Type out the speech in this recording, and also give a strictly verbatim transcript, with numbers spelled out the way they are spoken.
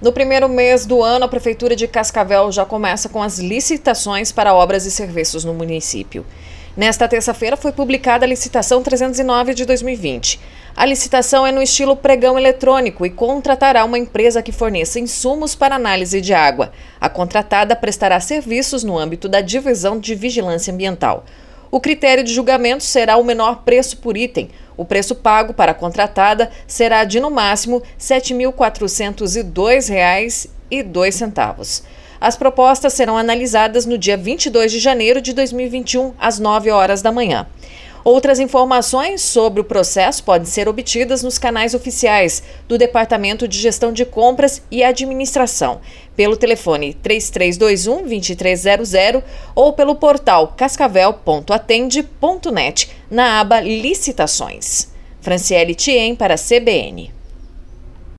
No primeiro mês do ano, a Prefeitura de Cascavel já começa com as licitações para obras e serviços no município. Nesta terça-feira foi publicada a licitação trezentos e nove de dois mil e vinte. A licitação é no estilo pregão eletrônico e contratará uma empresa que forneça insumos para análise de água. A contratada prestará serviços no âmbito da Divisão de Vigilância Ambiental. O critério de julgamento será o menor preço por item. O preço pago para a contratada será de, no máximo, sete mil quatrocentos e dois reais e dois centavos. As propostas serão analisadas no dia vinte e dois de janeiro de dois mil e vinte e um, às nove horas da manhã. Outras informações sobre o processo podem ser obtidas nos canais oficiais do Departamento de Gestão de Compras e Administração, pelo telefone três três dois um, dois três zero zero ou pelo portal cascavel ponto atende ponto net, na aba Licitações. Franciele Thiem para a C B N.